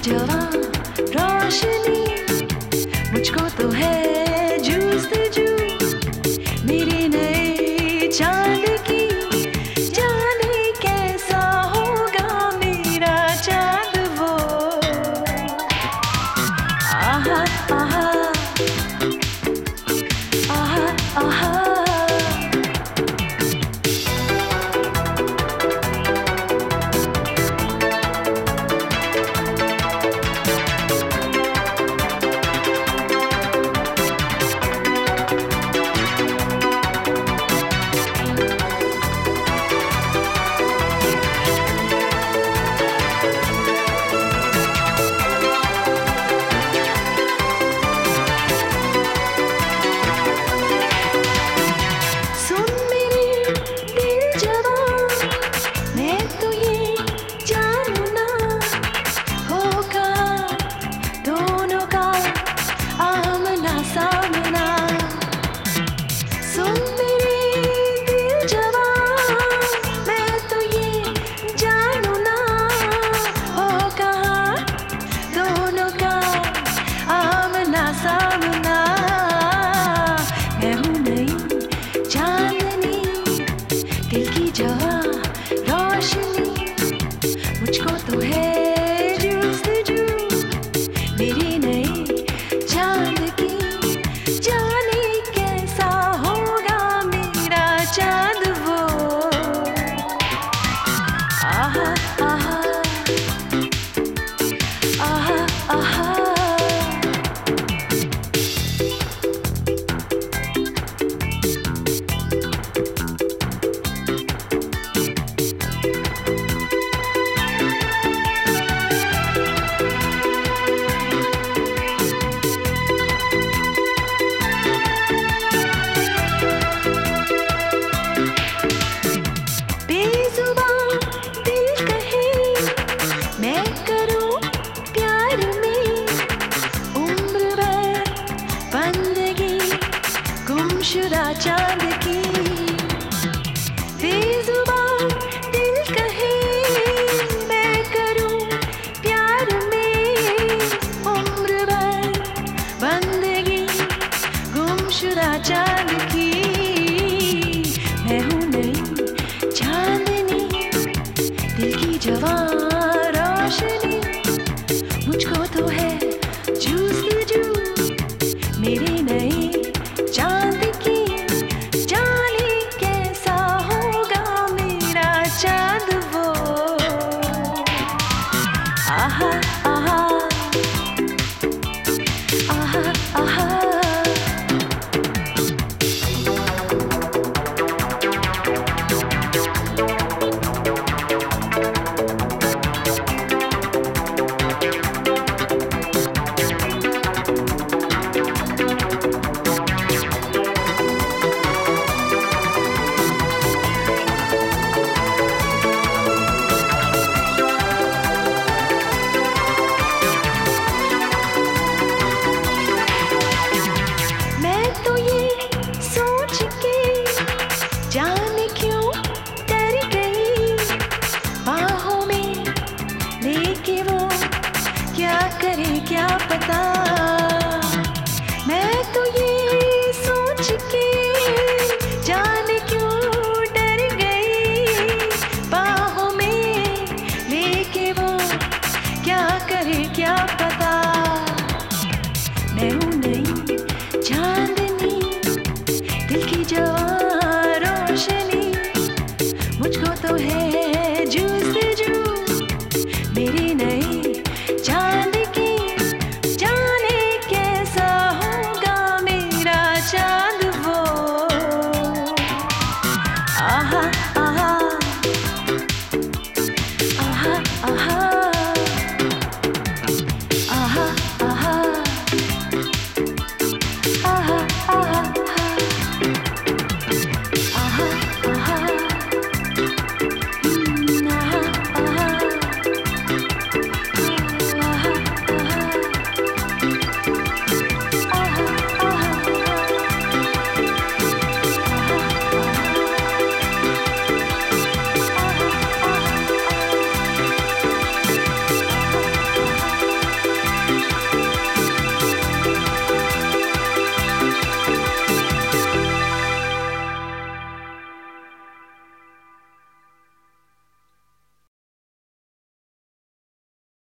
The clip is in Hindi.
जवां रोशनी, मुझको तो है जुस्तजू मेरे नए चांद की। जाने कैसा होगा मेरा चांद वो। आहा आहा आहा आहा। दिल की जवां रोशनी, मुझको तो है जुस्तजू मेरी नई चांद की। जाने कैसा होगा मेरा चांद वो। आहा आहा आहा आहा। गुमशुदा चांद की बेजुबान दिल कहे, मैं करूं प्यार में उम्र भर बंदगी। गुमशुदा चांद की मैं हूं नई चांदनी, दिल की जवां रोशनी, मुझको तो है जुस्तजू मेरे नए चांद की। जाने कैसा होगा मेरा चांद वो। आहा आहा आहा आहा। जाने क्यों डर गई बाहों में लेके वो, क्या करे क्या पता। मैं तो ये सोच के जाने क्यों डर गई बाहों में लेके वो, क्या करे क्या पता। मैं हूं नई चांदनी, दिल की जवां रोशनी, मुझको तो है जुस्तजू मेरी नई चांद की। जाने कैसा होगा मेरा चांद वो। आहा आहा आहा आहा।